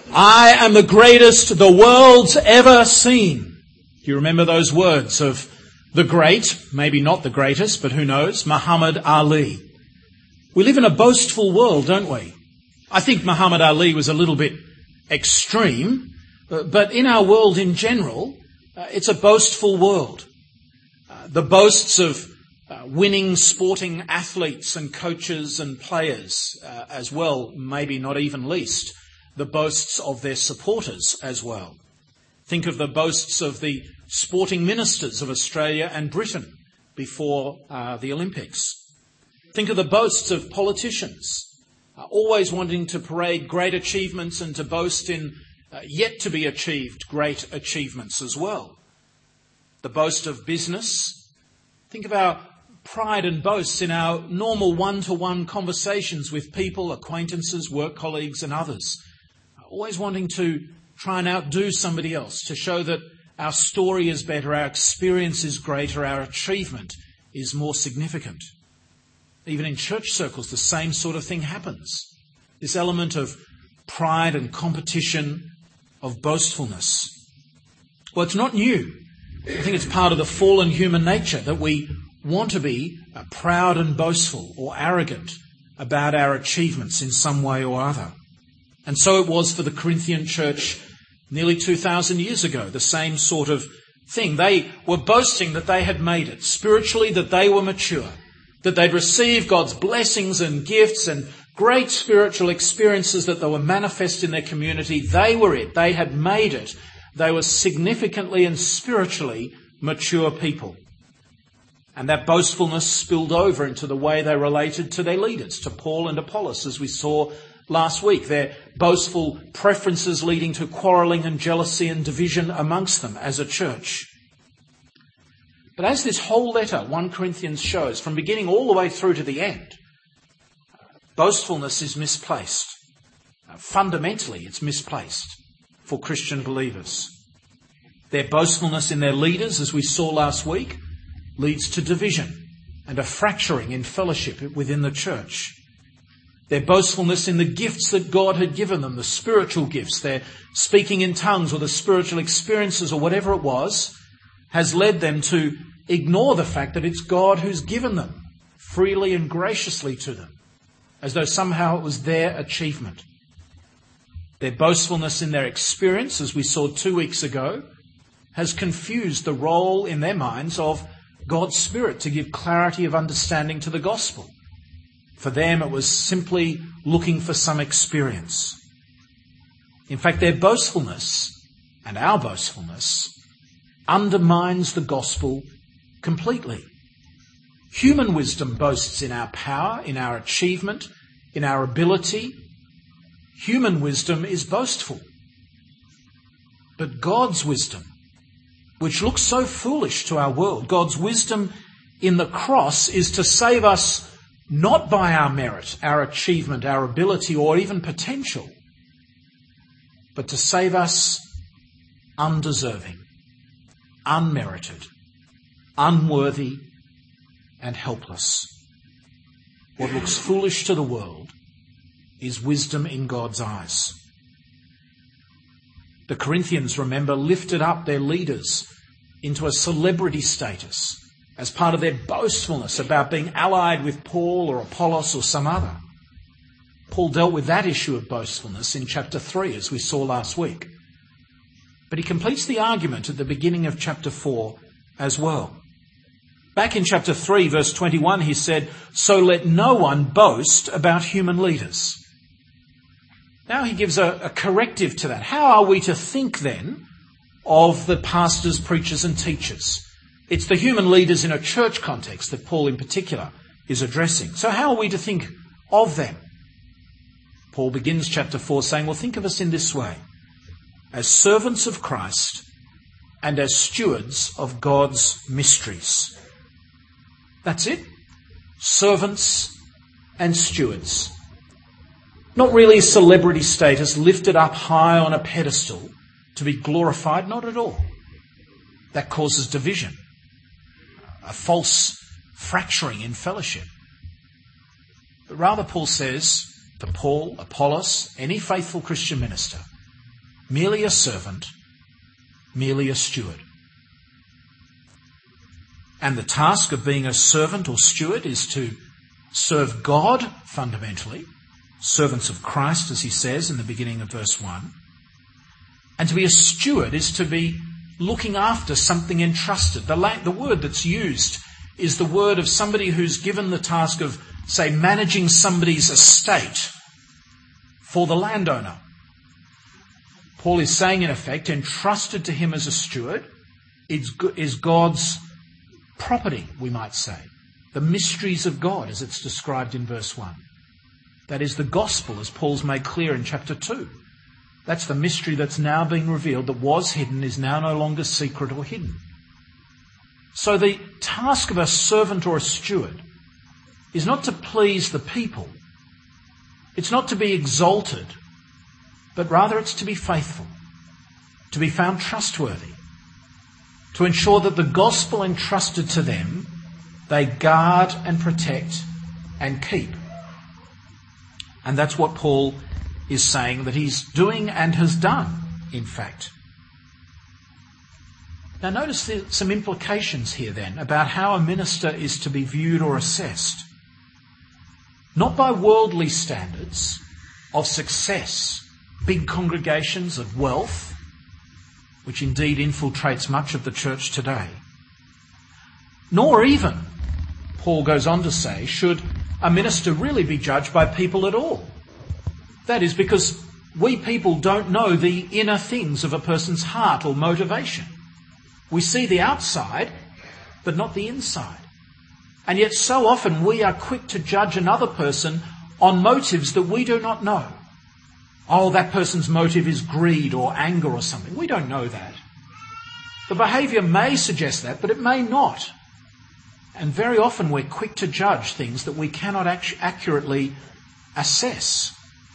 I am the greatest the world's ever seen. Do you remember those words of the great, maybe not the greatest, but who knows, Muhammad Ali? We live in a boastful world, don't we? I think Muhammad Ali was a little bit extreme, but in our world in general, it's a boastful world. The boasts of winning sporting athletes and coaches and players as well, maybe not even least, the boasts of their supporters as well. Think of the boasts of the sporting ministers of Australia and Britain before the Olympics. Think of the boasts of politicians, always wanting to parade great achievements and to boast in yet to be achieved great achievements as well. The boast of business. Think of our pride and boasts in our normal one-to-one conversations with people, acquaintances, work colleagues and others. Always wanting to try and outdo somebody else, to show that our story is better, our experience is greater, our achievement is more significant. Even in church circles, the same sort of thing happens. This element of pride and competition, of boastfulness. Well, it's not new. I think it's part of the fallen human nature that we want to be proud and boastful or arrogant about our achievements in some way or other. And so it was for the Corinthian church nearly 2,000 years ago, the same sort of thing. They were boasting that they had made it, spiritually that they were mature, that they'd received God's blessings and gifts and great spiritual experiences that they were manifest in their community. They were it. They had made it. They were significantly and spiritually mature people. And that boastfulness spilled over into the way they related to their leaders, to Paul and Apollos, as we saw last week. Their boastful preferences leading to quarrelling and jealousy and division amongst them as a church. But as this whole letter, 1 Corinthians, shows, from beginning all the way through to the end, boastfulness is misplaced. Fundamentally, it's misplaced for Christian believers. Their boastfulness in their leaders, as we saw last week, leads to division and a fracturing in fellowship within the church. Their boastfulness in the gifts that God had given them, the spiritual gifts, their speaking in tongues or the spiritual experiences or whatever it was, has led them to ignore the fact that it's God who's given them freely and graciously to them, as though somehow it was their achievement. Their boastfulness in their experience, as we saw 2 weeks ago, has confused the role in their minds of God's Spirit to give clarity of understanding to the gospel. For them, it was simply looking for some experience. In fact, their boastfulness and our boastfulness undermines the gospel completely. Human wisdom boasts in our power, in our achievement, in our ability. Human wisdom is boastful. But God's wisdom, which looks so foolish to our world, God's wisdom in the cross is to save us not by our merit, our achievement, our ability, or even potential, but to save us undeserving, unmerited, unworthy, and helpless. What looks foolish to the world is wisdom in God's eyes. The Corinthians, remember, lifted up their leaders into a celebrity status as part of their boastfulness about being allied with Paul or Apollos or some other. Paul dealt with that issue of boastfulness in chapter 3, as we saw last week. But he completes the argument at the beginning of chapter 4 as well. Back in chapter 3, verse 21, he said, "So let no one boast about human leaders." Now he gives a corrective to that. How are we to think then of the pastors, preachers and teachers? It's the human leaders in a church context that Paul in particular is addressing. So how are we to think of them? Paul begins chapter 4 saying, well, think of us in this way: as servants of Christ and as stewards of God's mysteries. That's it. Servants and stewards. Not really celebrity status lifted up high on a pedestal to be glorified, not at all. That causes division, a false fracturing in fellowship. But rather, Paul says, for Paul, Apollos, any faithful Christian minister, merely a servant, merely a steward. And the task of being a servant or steward is to serve God fundamentally, servants of Christ, as he says in the beginning of verse 1. And to be a steward is to be looking after something entrusted. The word that's used is the word of somebody who's given the task of, say, managing somebody's estate for the landowner. Paul is saying, in effect, entrusted to him as a steward is God's property, we might say. The mysteries of God, as it's described in verse 1. That is the gospel, as Paul's made clear in chapter 2. That's the mystery that's now being revealed, that was hidden, is now no longer secret or hidden. So the task of a servant or a steward is not to please the people. It's not to be exalted, but rather it's to be faithful, to be found trustworthy, to ensure that the gospel entrusted to them, they guard and protect and keep. And that's what Paul is saying that he's doing and has done, in fact. Now notice there's some implications here then about how a minister is to be viewed or assessed. Not by worldly standards of success, big congregations, of wealth, which indeed infiltrates much of the church today. Nor even, Paul goes on to say, should a minister really be judged by people at all. That is because we people don't know the inner things of a person's heart or motivation. We see the outside, but not the inside. And yet so often we are quick to judge another person on motives that we do not know. Oh, that person's motive is greed or anger or something. We don't know that. The behaviour may suggest that, but it may not. And very often we're quick to judge things that we cannot accurately assess.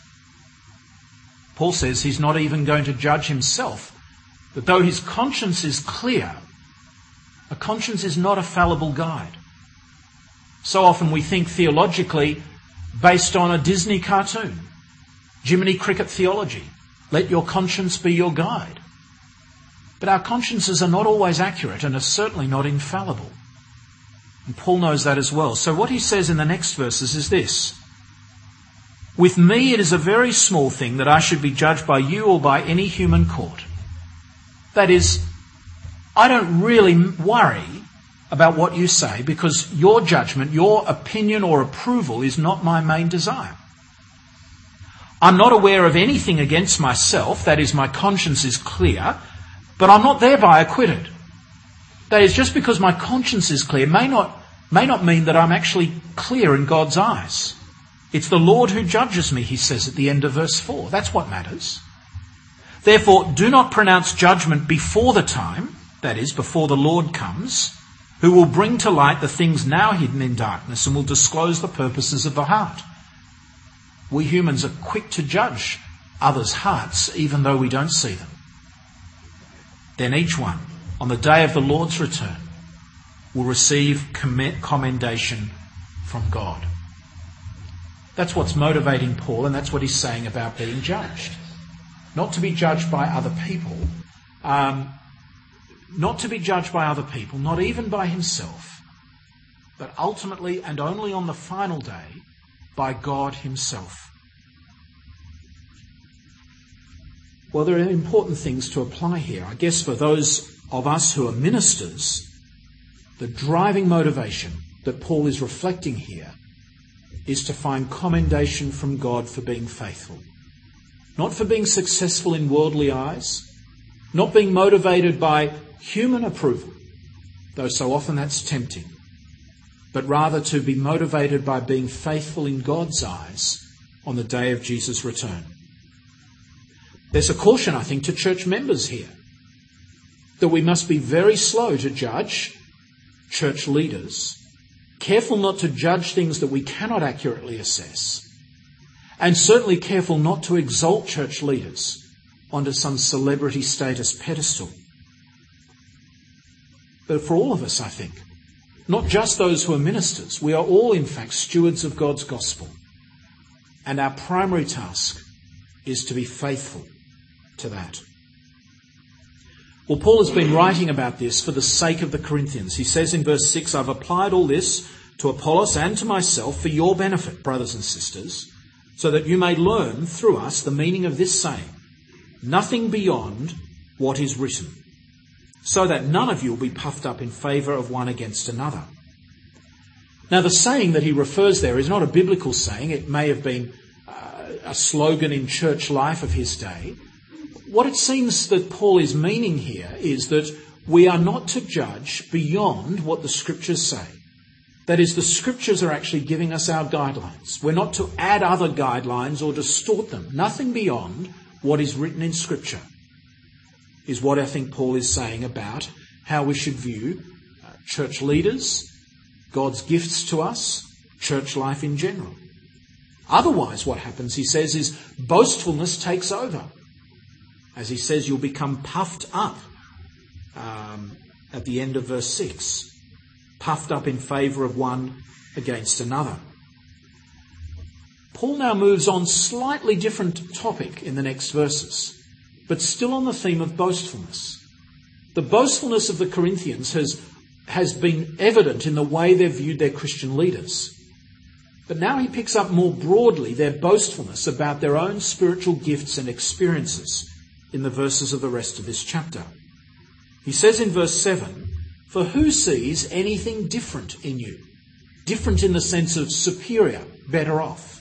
Paul says he's not even going to judge himself, that though his conscience is clear, a conscience is not a fallible guide. So often we think theologically based on a Disney cartoon, Jiminy Cricket theology. Let your conscience be your guide. But our consciences are not always accurate and are certainly not infallible. And Paul knows that as well. So what he says in the next verses is this: with me it is a very small thing that I should be judged by you or by any human court. That is, I don't really worry about what you say because your judgment, your opinion or approval is not my main desire. I'm not aware of anything against myself, that is, my conscience is clear, but I'm not thereby acquitted. That is, just because my conscience is clear may not mean that I'm actually clear in God's eyes. It's the Lord who judges me, he says at the end of verse 4. That's what matters. Therefore, do not pronounce judgment before the time, that is, before the Lord comes, who will bring to light the things now hidden in darkness and will disclose the purposes of the heart. We humans are quick to judge others' hearts, even though we don't see them. Then each one, on the day of the Lord's return, will receive commendation from God. That's what's motivating Paul, and that's what he's saying about being judged. Not to be judged by other people, not even by himself, but ultimately and only on the final day by God himself. Well, there are important things to apply here. I guess for those of us who are ministers, the driving motivation that Paul is reflecting here is to find commendation from God for being faithful. Not for being successful in worldly eyes, not being motivated by human approval, though so often that's tempting, but rather to be motivated by being faithful in God's eyes on the day of Jesus' return. There's a caution, I think, to church members here, that we must be very slow to judge church leaders, careful not to judge things that we cannot accurately assess, and certainly careful not to exalt church leaders onto some celebrity status pedestal. But for all of us, I think, not just those who are ministers, we are all in fact stewards of God's gospel. And our primary task is to be faithful to that. Well, Paul has been writing about this for the sake of the Corinthians. He says in verse 6, I've applied all this to Apollos and to myself for your benefit, brothers and sisters, so that you may learn through us the meaning of this saying, nothing beyond what is written, so that none of you will be puffed up in favour of one against another. Now, the saying that he refers there is not a biblical saying. It may have been a slogan in church life of his day. What it seems that Paul is meaning here is that we are not to judge beyond what the Scriptures say. That is, the Scriptures are actually giving us our guidelines. We're not to add other guidelines or distort them. Nothing beyond what is written in Scripture is what I think Paul is saying about how we should view church leaders, God's gifts to us, church life in general. Otherwise, what happens, he says, is boastfulness takes over. As he says, you'll become puffed up at the end of verse 6. Puffed up in favour of one against another. Paul now moves on slightly different topic in the next verses, but still on the theme of boastfulness. The boastfulness of the Corinthians has been evident in the way they've viewed their Christian leaders. But now he picks up more broadly their boastfulness about their own spiritual gifts and experiences in the verses of the rest of this chapter. He says in verse 7, for who sees anything different in you? Different in the sense of superior, better off.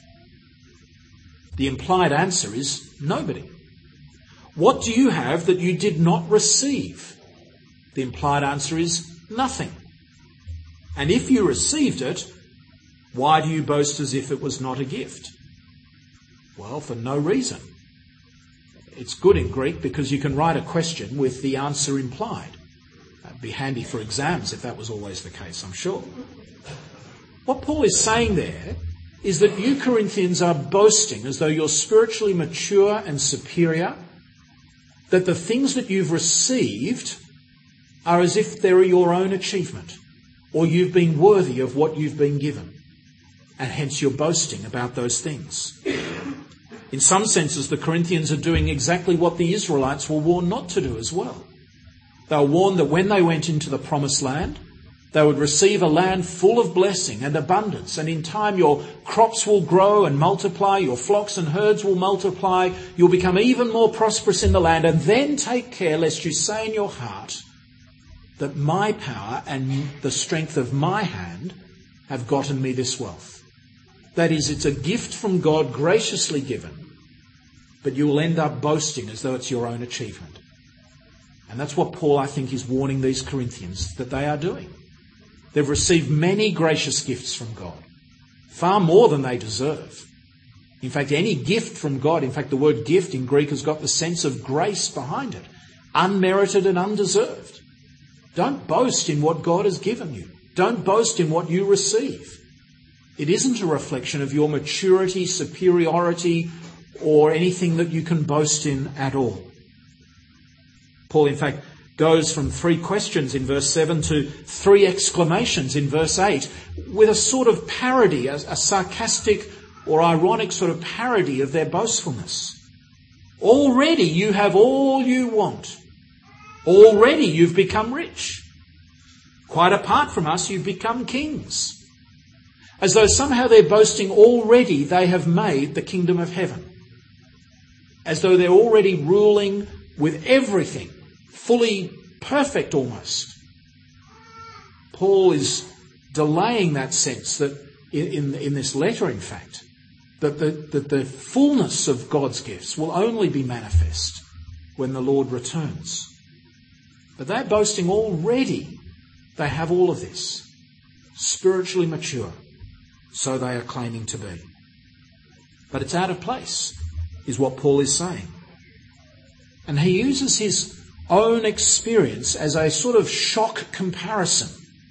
The implied answer is nobody. What do you have that you did not receive? The implied answer is nothing. And if you received it, why do you boast as if it was not a gift? Well, for no reason. It's good in Greek because you can write a question with the answer implied. That'd be handy for exams if that was always the case, I'm sure. What Paul is saying there is that you Corinthians are boasting as though you're spiritually mature and superior, that the things that you've received are as if they're your own achievement, or you've been worthy of what you've been given, and hence you're boasting about those things. In some senses, the Corinthians are doing exactly what the Israelites were warned not to do as well. They were warned that when they went into the promised land, they would receive a land full of blessing and abundance, and in time your crops will grow and multiply, your flocks and herds will multiply, you'll become even more prosperous in the land, and then take care lest you say in your heart that my power and the strength of my hand have gotten me this wealth. That is, it's a gift from God graciously given, but you will end up boasting as though it's your own achievement. And that's what Paul, I think, is warning these Corinthians that they are doing. They've received many gracious gifts from God, far more than they deserve. In fact, any gift from God, in fact, the word gift in Greek has got the sense of grace behind it, unmerited and undeserved. Don't boast in what God has given you. Don't boast in what you receive. It isn't a reflection of your maturity, superiority, or anything that you can boast in at all. Paul, in fact, goes from 3 questions in verse 7 to 3 exclamations in verse 8 with a sort of parody, a sarcastic or ironic sort of parody of their boastfulness. Already you have all you want. Already you've become rich. Quite apart from us, you've become kings. As though somehow they're boasting already they have made the kingdom of heaven. As though they're already ruling with everything, fully perfect almost. Paul is delaying that sense that in this letter, in fact, that the fullness of God's gifts will only be manifest when the Lord returns. But they're boasting already they have all of this, spiritually mature, so they are claiming to be. But it's out of place, is what Paul is saying. And he uses his own experience as a sort of shock comparison.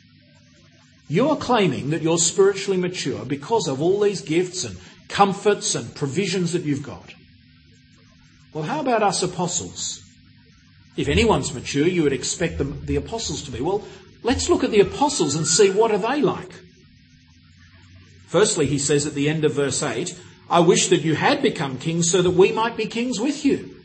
You're claiming that you're spiritually mature because of all these gifts and comforts and provisions that you've got. Well, how about us apostles? If anyone's mature, you would expect the apostles to be. Well, let's look at the apostles and see what are they like. Firstly, he says at the end of verse 8, I wish that you had become kings so that we might be kings with you.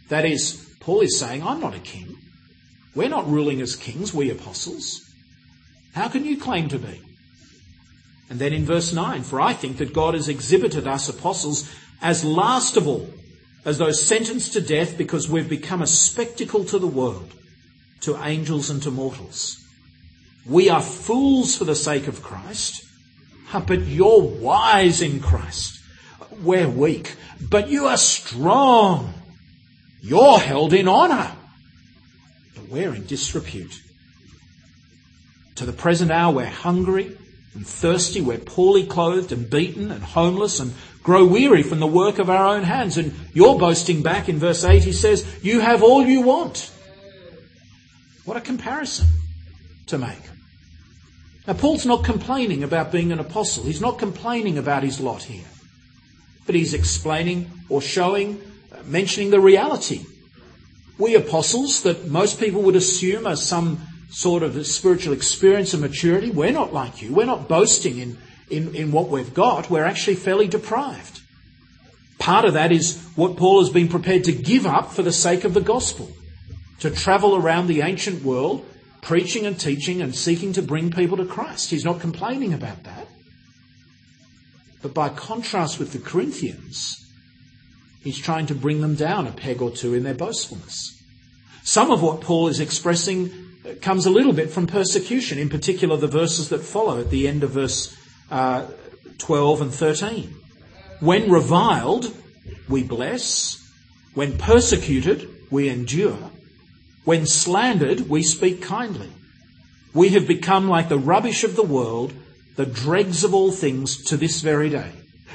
That is, Paul is saying, I'm not a king. We're not ruling as kings, we apostles. How can you claim to be? And then in verse 9, for I think that God has exhibited us apostles as last of all, as those sentenced to death because we've become a spectacle to the world, to angels and to mortals. We are fools for the sake of Christ, but you're wise in Christ. We're weak, but you are strong. You're held in honour, but we're in disrepute. To the present hour we're hungry and thirsty, we're poorly clothed and beaten and homeless and grow weary from the work of our own hands. And you're boasting back in verse 8, he says, you have all you want. What a comparison to make. Now, Paul's not complaining about being an apostle. He's not complaining about his lot here. But he's explaining or showing, mentioning the reality. We apostles that most people would assume are some sort of spiritual experience and maturity, we're not like you. We're not boasting in what we've got. We're actually fairly deprived. Part of that is what Paul has been prepared to give up for the sake of the gospel. To travel around the ancient world, preaching and teaching and seeking to bring people to Christ. He's not complaining about that. But by contrast with the Corinthians, he's trying to bring them down a peg or two in their boastfulness. Some of what Paul is expressing comes a little bit from persecution, in particular the verses that follow at the end of verse 12 and 13. When reviled, we bless. When persecuted, we endure. When slandered, we speak kindly. We have become like the rubbish of the world, the dregs of all things to this very day.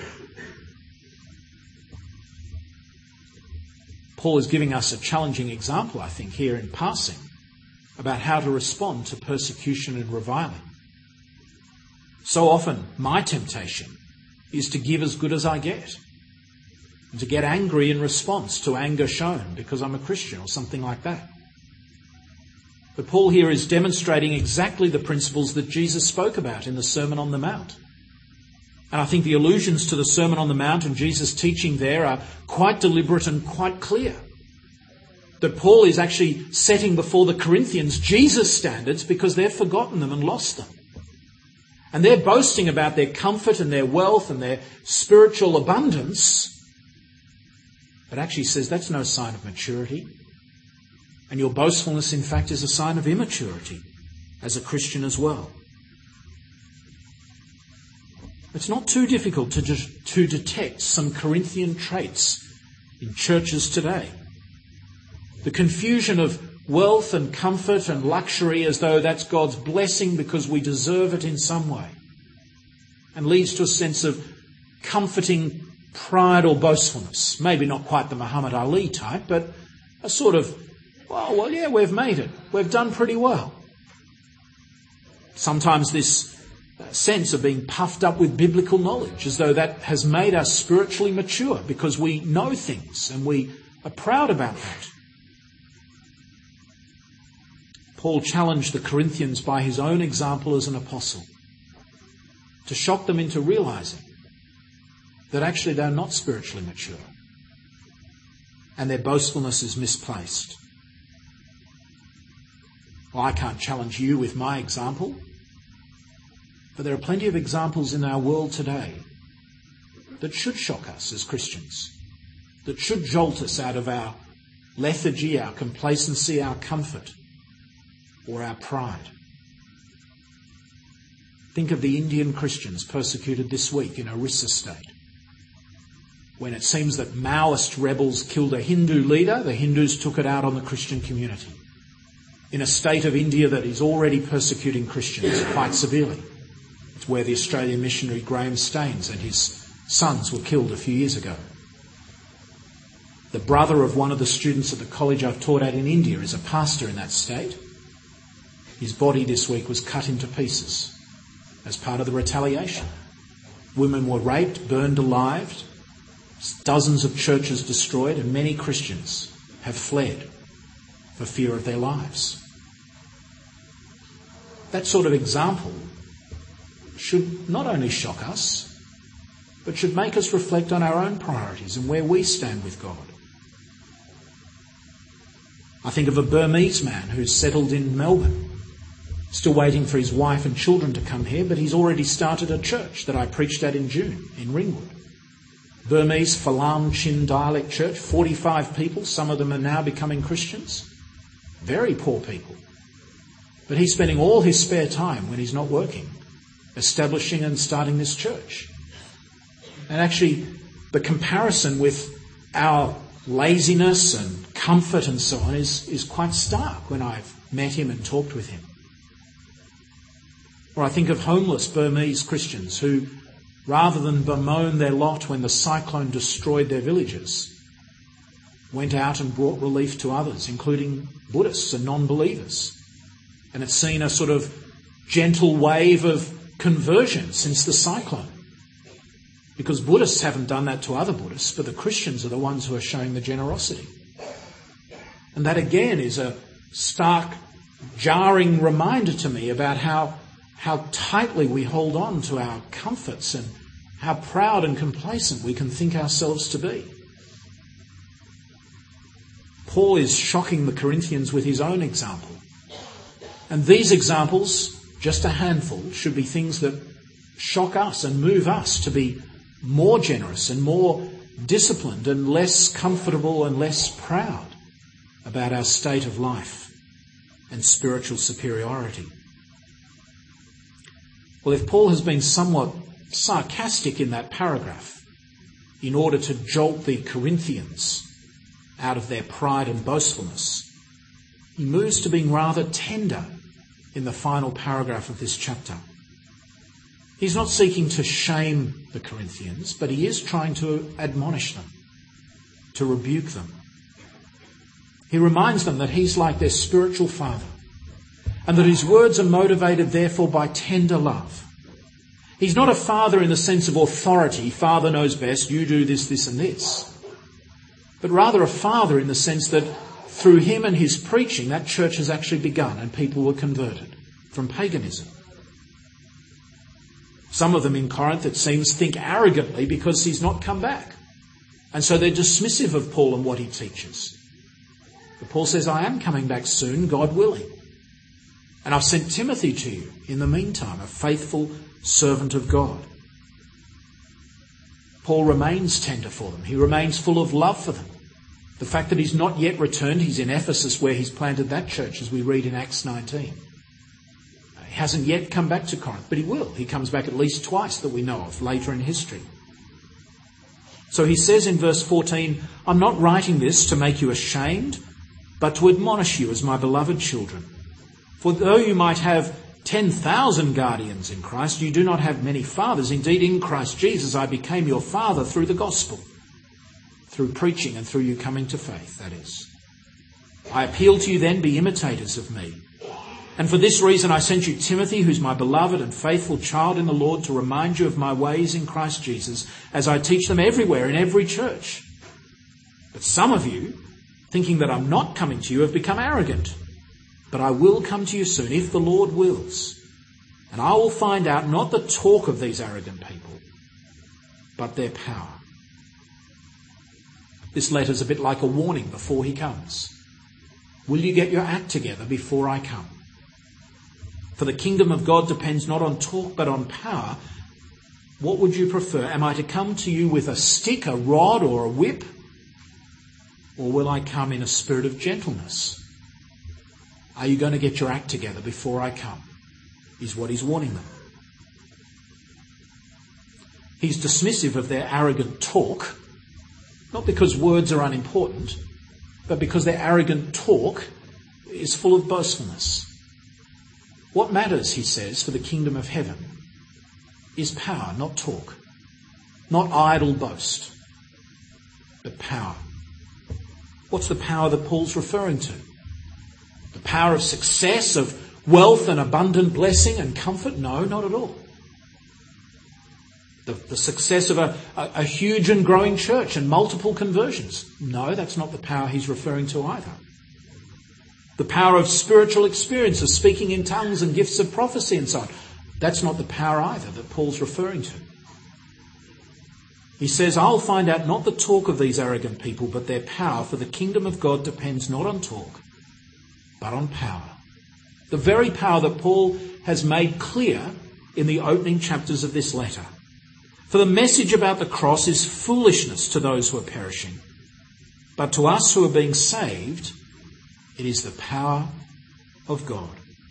Paul is giving us a challenging example, I think, here in passing, about how to respond to persecution and reviling. So often, my temptation is to give as good as I get, and to get angry in response to anger shown because I'm a Christian or something like that. But Paul here is demonstrating exactly the principles that Jesus spoke about in the Sermon on the Mount. And I think the allusions to the Sermon on the Mount and Jesus' teaching there are quite deliberate and quite clear. That Paul is actually setting before the Corinthians Jesus' standards because they've forgotten them and lost them. And they're boasting about their comfort and their wealth and their spiritual abundance. But actually says that's no sign of maturity. And your boastfulness, in fact, is a sign of immaturity as a Christian as well. It's not too difficult to detect some Corinthian traits in churches today. The confusion of wealth and comfort and luxury as though that's God's blessing because we deserve it in some way, and leads to a sense of comforting pride or boastfulness. Maybe not quite the Muhammad Ali type, but a sort of, well, yeah, we've made it. We've done pretty well. Sometimes this sense of being puffed up with biblical knowledge, as though that has made us spiritually mature because we know things and we are proud about that. Paul challenged the Corinthians by his own example as an apostle to shock them into realizing that actually they're not spiritually mature and their boastfulness is misplaced. Well, I can't challenge you with my example, but there are plenty of examples in our world today that should shock us as Christians, that should jolt us out of our lethargy, our complacency, our comfort, or our pride. Think of the Indian Christians persecuted this week in Orissa state, when it seems that Maoist rebels killed a Hindu leader. The Hindus took it out on the Christian community. In a state of India that is already persecuting Christians quite severely. It's where the Australian missionary Graham Staines and his sons were killed a few years ago. The brother of one of the students at the college I've taught at in India is a pastor in that state. His body this week was cut into pieces as part of the retaliation. Women were raped, burned alive, dozens of churches destroyed, and many Christians have fled for fear of their lives. That sort of example should not only shock us, but should make us reflect on our own priorities and where we stand with God. I think of a Burmese man who's settled in Melbourne, still waiting for his wife and children to come here, but he's already started a church that I preached at in June in Ringwood. Burmese Falam Chin dialect church, 45 people, some of them are now becoming Christians. Very poor people. But he's spending all his spare time when he's not working, establishing and starting this church. And actually, the comparison with our laziness and comfort and so on is quite stark when I've met him and talked with him. Or I think of homeless Burmese Christians who, rather than bemoan their lot when the cyclone destroyed their villages, went out and brought relief to others, including Buddhists and non-believers. And it's seen a sort of gentle wave of conversion since the cyclone. Because Buddhists haven't done that to other Buddhists, but the Christians are the ones who are showing the generosity. And that again is a stark, jarring reminder to me about how tightly we hold on to our comforts and how proud and complacent we can think ourselves to be. Paul is shocking the Corinthians with his own example. And these examples, just a handful, should be things that shock us and move us to be more generous and more disciplined and less comfortable and less proud about our state of life and spiritual superiority. Well, if Paul has been somewhat sarcastic in that paragraph in order to jolt the Corinthians out of their pride and boastfulness, he moves to being rather tender in the final paragraph of this chapter. He's not seeking to shame the Corinthians, but he is trying to admonish them, to rebuke them. He reminds them that he's like their spiritual father, and that his words are motivated therefore by tender love. He's not a father in the sense of authority, father knows best, you do this, this and this. But rather a father in the sense that through him and his preaching, that church has actually begun and people were converted from paganism. Some of them in Corinth, it seems, think arrogantly because he's not come back. And so they're dismissive of Paul and what he teaches. But Paul says, I am coming back soon, God willing. And I've sent Timothy to you in the meantime, a faithful servant of God. Paul remains tender for them. He remains full of love for them. The fact that he's not yet returned, he's in Ephesus where he's planted that church, as we read in Acts 19. He hasn't yet come back to Corinth, but he will. He comes back at least twice that we know of later in history. So he says in verse 14, I'm not writing this to make you ashamed, but to admonish you as my beloved children. For though you might have 10,000 guardians in Christ, you do not have many fathers. Indeed, in Christ Jesus, I became your father through the gospel, through preaching and through you coming to faith, that is. I appeal to you then, be imitators of me. And for this reason I sent you Timothy, who's my beloved and faithful child in the Lord, to remind you of my ways in Christ Jesus, as I teach them everywhere in every church. But some of you, thinking that I'm not coming to you, have become arrogant. But I will come to you soon, if the Lord wills. And I will find out not the talk of these arrogant people, but their power. This letter's a bit like a warning before he comes. Will you get your act together before I come? For the kingdom of God depends not on talk, but on power. What would you prefer? Am I to come to you with a stick, a rod, or a whip? Or will I come in a spirit of gentleness? Are you going to get your act together before I come? Is what he's warning them. He's dismissive of their arrogant talk, not because words are unimportant, but because their arrogant talk is full of boastfulness. What matters, he says, for the kingdom of heaven is power, not talk, not idle boast, but power. What's the power that Paul's referring to? The power of success, of wealth and abundant blessing and comfort? No, not at all. The success of a huge and growing church and multiple conversions? No, that's not the power he's referring to either. The power of spiritual experience, of speaking in tongues and gifts of prophecy and so on? That's not the power either that Paul's referring to. He says, I'll find out not the talk of these arrogant people, but their power, for the kingdom of God depends not on talk, but on power. The very power that Paul has made clear in the opening chapters of this letter. For the message about the cross is foolishness to those who are perishing, but to us who are being saved, it is the power of God.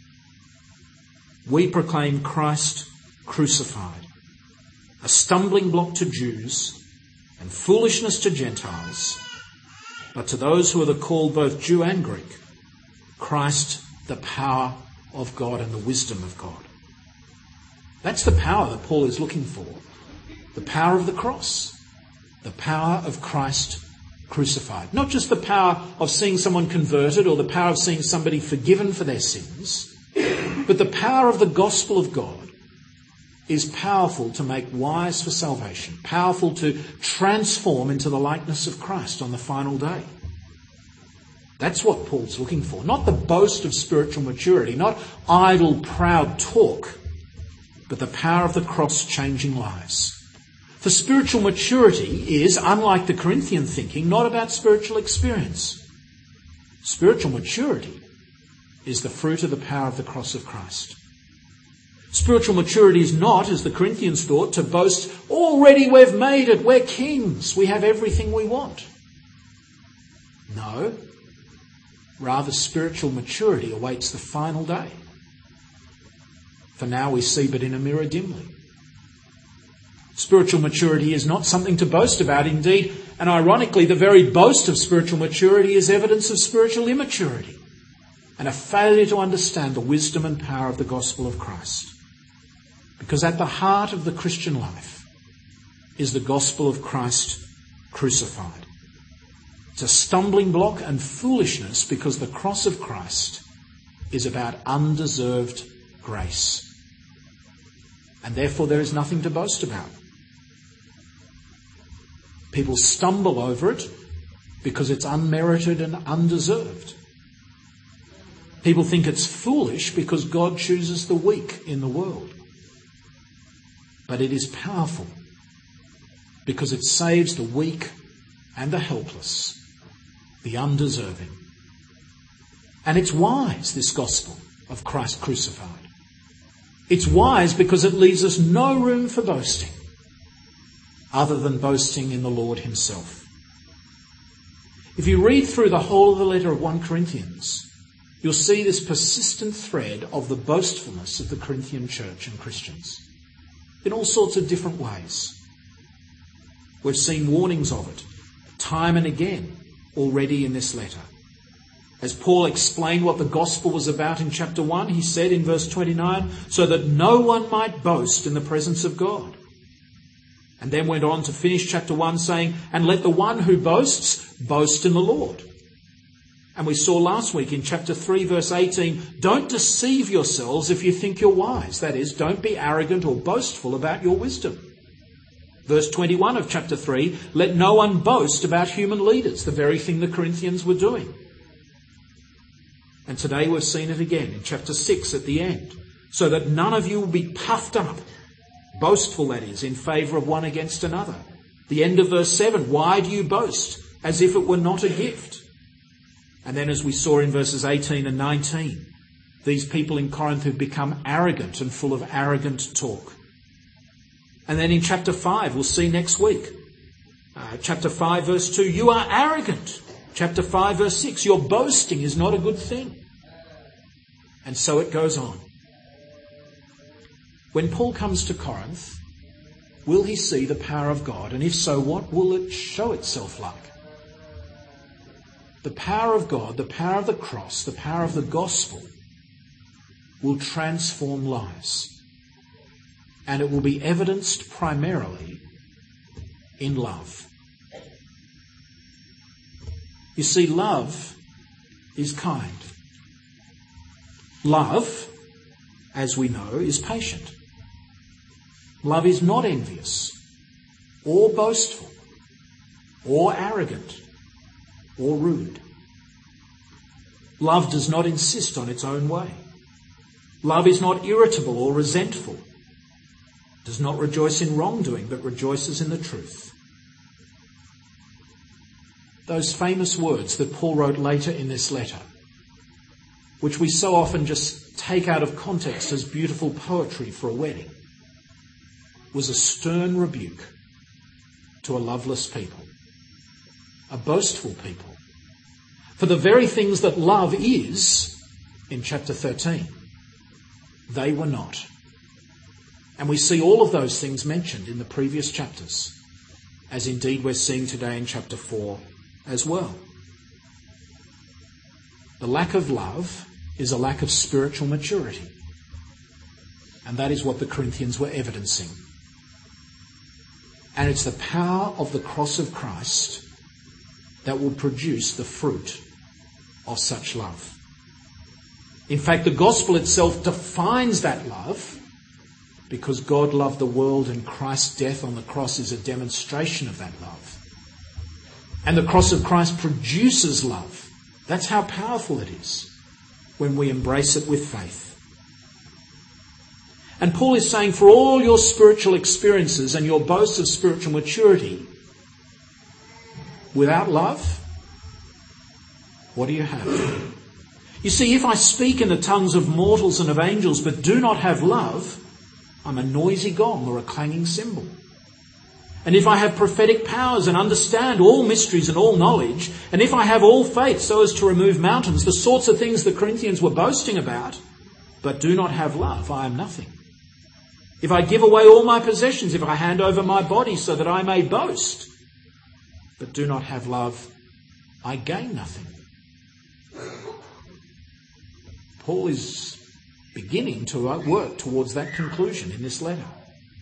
We proclaim Christ crucified, a stumbling block to Jews and foolishness to Gentiles, but to those who are the called, both Jew and Greek, Christ, the power of God and the wisdom of God. That's the power that Paul is looking for. The power of the cross. The power of Christ crucified. Not just the power of seeing someone converted or the power of seeing somebody forgiven for their sins, but the power of the gospel of God is powerful to make wise for salvation, powerful to transform into the likeness of Christ on the final day. That's what Paul's looking for. Not the boast of spiritual maturity, not idle, proud talk, but the power of the cross changing lives. For spiritual maturity is, unlike the Corinthian thinking, not about spiritual experience. Spiritual maturity is the fruit of the power of the cross of Christ. Spiritual maturity is not, as the Corinthians thought, to boast, already we've made it, we're kings, we have everything we want. No. Rather, spiritual maturity awaits the final day. For now we see but in a mirror dimly. Spiritual maturity is not something to boast about. Indeed, and ironically, the very boast of spiritual maturity is evidence of spiritual immaturity and a failure to understand the wisdom and power of the gospel of Christ. Because at the heart of the Christian life is the gospel of Christ crucified. It's a stumbling block and foolishness because the cross of Christ is about undeserved grace. And therefore there is nothing to boast about. People stumble over it because it's unmerited and undeserved. People think it's foolish because God chooses the weak in the world. But it is powerful because it saves the weak and the helpless, the undeserving. And it's wise, this gospel of Christ crucified. It's wise because it leaves us no room for boasting other than boasting in the Lord himself. If you read through the whole of the letter of 1 Corinthians, you'll see this persistent thread of the boastfulness of the Corinthian church and Christians in all sorts of different ways. We've seen warnings of it time and again already in this letter. As Paul explained what the gospel was about in chapter 1, he said in verse 29, so that no one might boast in the presence of God. And then went on to finish chapter 1 saying, and let the one who boasts, boast in the Lord. And we saw last week in chapter 3 verse 18, don't deceive yourselves if you think you're wise. That is, don't be arrogant or boastful about your wisdom. Verse 21 of chapter 3, let no one boast about human leaders, the very thing the Corinthians were doing. And today we've seen it again in chapter 6 at the end, so that none of you will be puffed up, boastful that is, in favour of one against another. The end of verse 7, why do you boast as if it were not a gift? And then as we saw in verses 18 and 19, these people in Corinth have become arrogant and full of arrogant talk. And then in chapter 5, we'll see next week, chapter 5 verse 2, you are arrogant. Chapter 5 verse 6, your boasting is not a good thing. And so it goes on. When Paul comes to Corinth, will he see the power of God? And if so, what will it show itself like? The power of God, the power of the cross, the power of the gospel will transform lives. And it will be evidenced primarily in love. You see, love is kind. Love, as we know, is patient. Love is not envious, or boastful, or arrogant, or rude. Love does not insist on its own way. Love is not irritable or resentful, does not rejoice in wrongdoing, but rejoices in the truth. Those famous words that Paul wrote later in this letter, which we so often just take out of context as beautiful poetry for a wedding, was a stern rebuke to a loveless people, a boastful people, for the very things that love is in chapter 13. They were not. And we see all of those things mentioned in the previous chapters, as indeed we're seeing today in chapter 4 as well. The lack of love is a lack of spiritual maturity. And that is what the Corinthians were evidencing. And it's the power of the cross of Christ that will produce the fruit of such love. In fact, the gospel itself defines that love, because God loved the world and Christ's death on the cross is a demonstration of that love. And the cross of Christ produces love. That's how powerful it is when we embrace it with faith. And Paul is saying, for all your spiritual experiences and your boasts of spiritual maturity, without love, what do you have? You see, if I speak in the tongues of mortals and of angels but do not have love, I'm a noisy gong or a clanging cymbal. And if I have prophetic powers and understand all mysteries and all knowledge, and if I have all faith so as to remove mountains, the sorts of things the Corinthians were boasting about, but do not have love, I am nothing. If I give away all my possessions, if I hand over my body so that I may boast, but do not have love, I gain nothing. Paul is beginning to work towards that conclusion in this letter.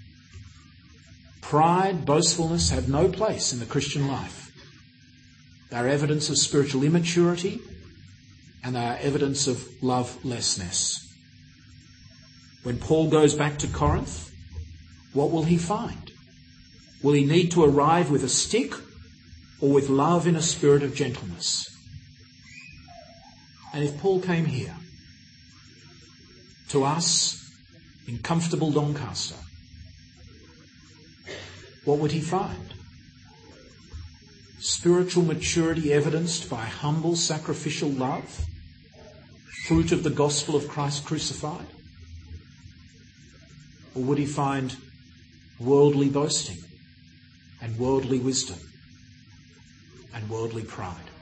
Pride, boastfulness have no place in the Christian life. They are evidence of spiritual immaturity, and they are evidence of lovelessness. When Paul goes back to Corinth, what will he find? Will he need to arrive with a stick or with love in a spirit of gentleness? And if Paul came here to us in comfortable Doncaster, what would he find? Spiritual maturity evidenced by humble sacrificial love, fruit of the gospel of Christ crucified? Or would he find worldly boasting and worldly wisdom and worldly pride?